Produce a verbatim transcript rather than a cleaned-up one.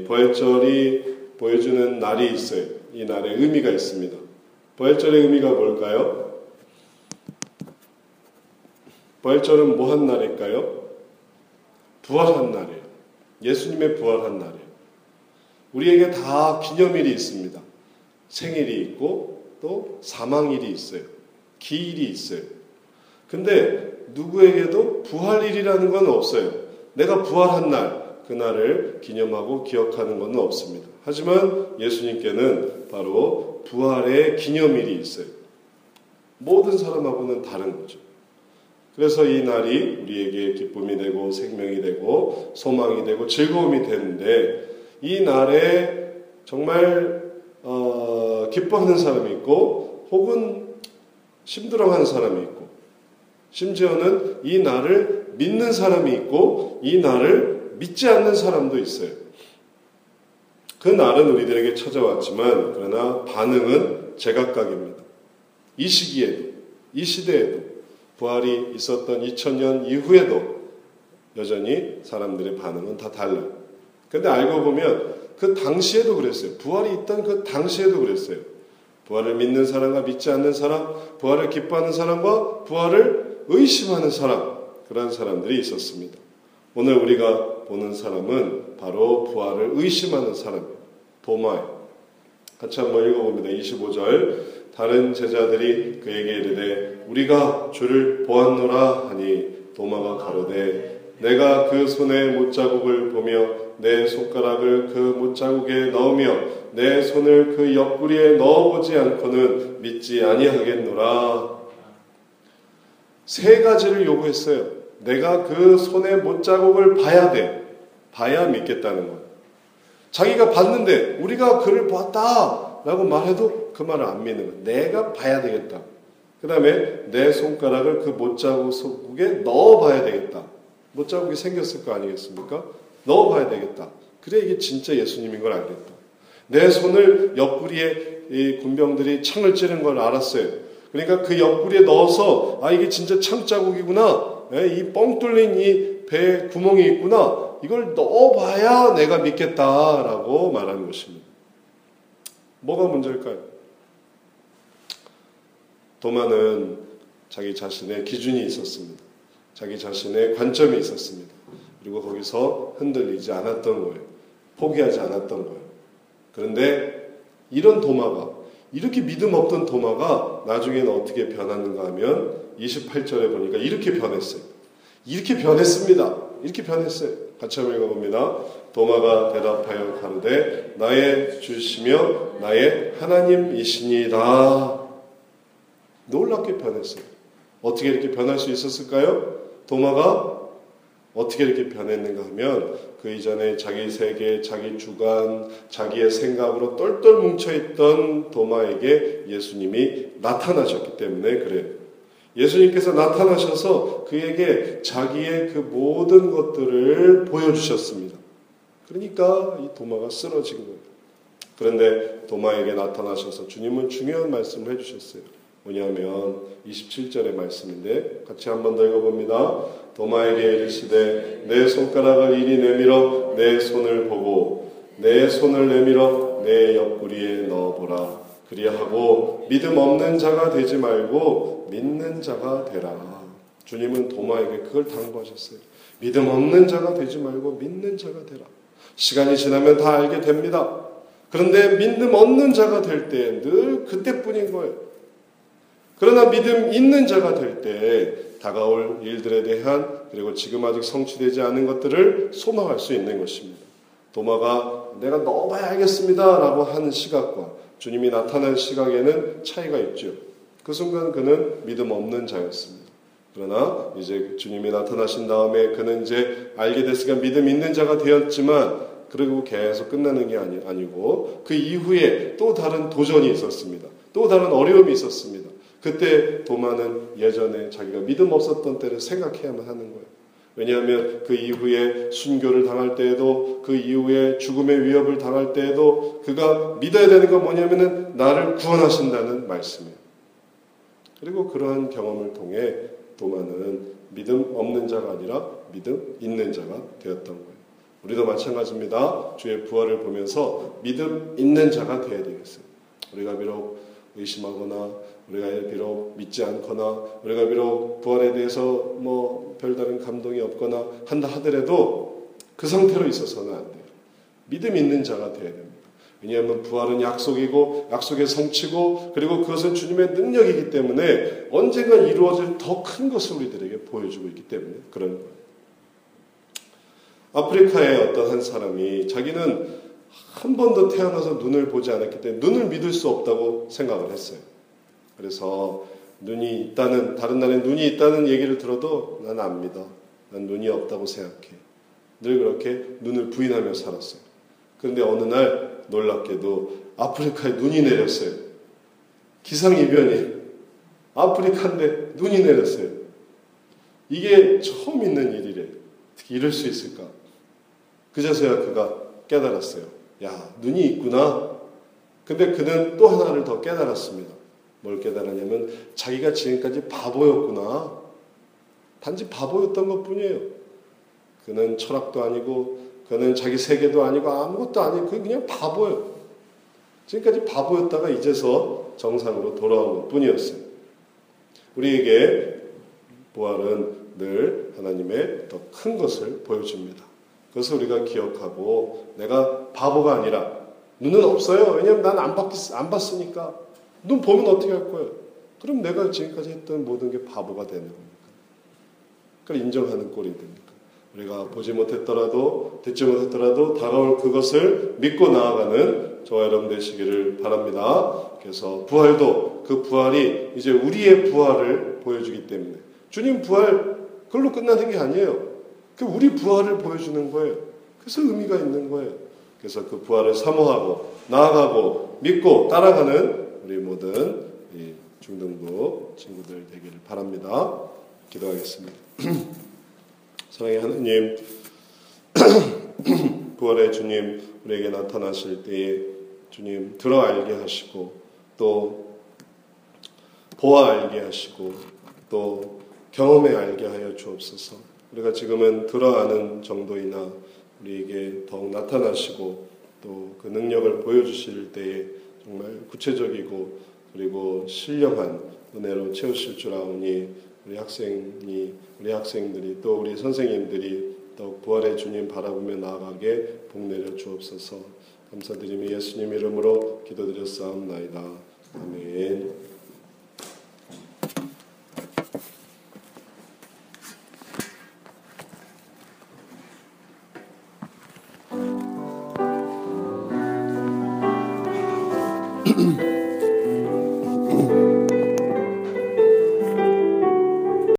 부활절이 보여주는 날이 있어요. 이 날에 의미가 있습니다. 부활절의 의미가 뭘까요? 부활절은 뭐 한 날일까요? 부활한 날이에요. 예수님의 부활한 날이에요. 우리에게 다 기념일이 있습니다. 생일이 있고 또 사망일이 있어요. 기일이 있어요. 근데 누구에게도 부활일이라는 건 없어요. 내가 부활한 날, 그날을 기념하고 기억하는 건 없습니다. 하지만 예수님께는 바로 부활의 기념일이 있어요. 모든 사람하고는 다른 거죠. 그래서 이 날이 우리에게 기쁨이 되고 생명이 되고 소망이 되고 즐거움이 되는데, 이 날에 정말 어, 기뻐하는 사람이 있고 혹은 힘들어하는 사람이 있고, 심지어는 이 날을 믿는 사람이 있고 이 날을 믿지 않는 사람도 있어요. 그 날은 우리들에게 찾아왔지만 그러나 반응은 제각각입니다. 이 시기에도, 이 시대에도, 부활이 있었던 이천 년 이후에도 여전히 사람들의 반응은 다 달라요. 그런데 알고 보면 그 당시에도 그랬어요. 부활이 있던 그 당시에도 그랬어요. 부활을 믿는 사람과 믿지 않는 사람, 부활을 기뻐하는 사람과 부활을 의심하는 사람, 그런 사람들이 있었습니다. 오늘 우리가 보는 사람은 바로 부활을 의심하는 사람이에요. 도마예요. 같이 한번 읽어봅니다. 이십오 절. 다른 제자들이 그에게 이르되 우리가 주를 보았노라 하니 도마가 가로되 내가 그 손의 못자국을 보며 내 손가락을 그 못자국에 넣으며 내 손을 그 옆구리에 넣어보지 않고는 믿지 아니하겠노라. 세 가지를 요구했어요. 내가 그 손의 못자국을 봐야 돼. 봐야 믿겠다는 거예요. 자기가 봤는데 우리가 그를 봤다 라고 말해도 그 말을 안 믿는 거예요. 내가 봐야 되겠다. 그 다음에 내 손가락을 그 못자국에 넣어봐야 되겠다. 못자국이 생겼을 거 아니겠습니까? 넣어봐야 되겠다. 그래 이게 진짜 예수님인 걸 알겠다. 내 손을 옆구리에 이 군병들이 창을 찌른 걸 알았어요. 그러니까 그 옆구리에 넣어서 아 이게 진짜 창자국이구나. 이 뻥 뚫린 이 배에 구멍이 있구나. 이걸 넣어봐야 내가 믿겠다라고 말하는 것입니다. 뭐가 문제일까요? 도마는 자기 자신의 기준이 있었습니다. 자기 자신의 관점이 있었습니다. 그리고 거기서 흔들리지 않았던 거예요. 포기하지 않았던 거예요. 그런데 이런 도마가, 이렇게 믿음 없던 도마가 나중에는 어떻게 변하는가 하면 이십팔 절에 보니까 이렇게 변했어요. 이렇게 변했습니다. 이렇게 변했어요. 같이 한번 읽어봅니다. 도마가 대답하여 가로되 나의 주시며 나의 하나님이시니이다. 놀랍게 변했어요. 어떻게 이렇게 변할 수 있었을까요? 도마가 어떻게 이렇게 변했는가 하면 그 이전에 자기 세계, 자기 주관, 자기의 생각으로 똘똘 뭉쳐있던 도마에게 예수님이 나타나셨기 때문에 그래요. 예수님께서 나타나셔서 그에게 자기의 그 모든 것들을 보여주셨습니다. 그러니까 이 도마가 쓰러진 거예요. 그런데 도마에게 나타나셔서 주님은 중요한 말씀을 해주셨어요. 뭐냐면 이십칠 절의 말씀인데 같이 한 번 더 읽어봅니다. 도마에게 이르시되 내 손가락을 이리 내밀어 내 손을 보고 내 손을 내밀어 내 옆구리에 넣어보라. 그리하고 믿음 없는 자가 되지 말고 믿는 자가 되라. 주님은 도마에게 그걸 당부하셨어요. 믿음 없는 자가 되지 말고 믿는 자가 되라. 시간이 지나면 다 알게 됩니다. 그런데 믿음 없는 자가 될 때 늘 그때뿐인 거예요. 그러나 믿음 있는 자가 될 때 다가올 일들에 대한 그리고 지금 아직 성취되지 않은 것들을 소망할 수 있는 것입니다. 도마가 내가 넣어봐야 알겠습니다 라고 하는 시각과 주님이 나타난 시각에는 차이가 있죠. 그 순간 그는 믿음 없는 자였습니다. 그러나 이제 주님이 나타나신 다음에 그는 이제 알게 됐으니까 믿음 있는 자가 되었지만 그리고 계속 끝나는 게 아니, 아니고 그 이후에 또 다른 도전이 있었습니다. 또 다른 어려움이 있었습니다. 그때 도마는 예전에 자기가 믿음 없었던 때를 생각해야만 하는 거예요. 왜냐하면 그 이후에 순교를 당할 때에도 그 이후에 죽음의 위협을 당할 때에도 그가 믿어야 되는 건 뭐냐면은 나를 구원하신다는 말씀이에요. 그리고 그러한 경험을 통해 도마는 믿음 없는 자가 아니라 믿음 있는 자가 되었던 거예요. 우리도 마찬가지입니다. 주의 부활을 보면서 믿음 있는 자가 되어야 되겠어요. 우리가 비록 의심하거나 우리가 비록 믿지 않거나 우리가 비록 부활에 대해서 뭐 별다른 감동이 없거나 한다 하더라도 그 상태로 있어서는 안 돼요. 믿음 있는 자가 되어야 됩니다. 왜냐하면 부활은 약속이고 약속의 성취고 그리고 그것은 주님의 능력이기 때문에 언젠가 이루어질 더 큰 것을 우리들에게 보여주고 있기 때문에 그런 거예요. 아프리카의 어떤 한 사람이 자기는 한 번도 태어나서 눈을 보지 않았기 때문에 눈을 믿을 수 없다고 생각을 했어요. 그래서 눈이 있다는, 다른 나라에 눈이 있다는 얘기를 들어도 난 안 믿어. 난 눈이 없다고 생각해. 늘 그렇게 눈을 부인하며 살았어요. 그런데 어느 날 놀랍게도 아프리카에 눈이 내렸어요. 기상이변이 아프리카인데 눈이 내렸어요. 이게 처음 있는 일이래. 어떻게 이럴 수 있을까? 그제서야 그가 깨달았어요. 야, 눈이 있구나. 근데 그는 또 하나를 더 깨달았습니다. 뭘 깨달았냐면 자기가 지금까지 바보였구나. 단지 바보였던 것뿐이에요. 그는 철학도 아니고 그는 자기 세계도 아니고 아무것도 아니고 그냥 바보예요. 지금까지 바보였다가 이제서 정상으로 돌아온 것뿐이었어요. 우리에게 부활은 늘 하나님의 더 큰 것을 보여줍니다. 그것을 우리가 기억하고 내가 바보가 아니라 눈은 없어요. 왜냐하면 난 안 안 봤으니까. 눈 보면 어떻게 할 거예요? 그럼 내가 지금까지 했던 모든 게 바보가 되는 겁니까? 그걸 인정하는 꼴이 됩니까? 우리가 보지 못했더라도 듣지 못했더라도 다가올 그것을 믿고 나아가는 저와 여러분 되시기를 바랍니다. 그래서 부활도 그 부활이 이제 우리의 부활을 보여주기 때문에 주님 부활 그걸로 끝나는 게 아니에요. 그 우리 부활을 보여주는 거예요. 그래서 의미가 있는 거예요. 그래서 그 부활을 사모하고 나아가고 믿고 따라가는 우리 모든 이 중등부 친구들 되기를 바랍니다. 기도하겠습니다. 사랑의 하나님, 부활의 주님 우리에게 나타나실 때에 주님 들어 알게 하시고 또 보아 알게 하시고 또 경험해 알게 하여 주옵소서. 우리가 지금은 들어 아는 정도이나 우리에게 더욱 나타나시고 또 그 능력을 보여주실 때에 정말 구체적이고 그리고 신령한 은혜로 채우실 줄 아오니 우리 학생이 우리 학생들이 또 우리 선생님들이 더욱 부활의 주님 바라보며 나아가게 복내려 주옵소서. 감사드리며 예수님 이름으로 기도드렸사옵나이다. 아멘.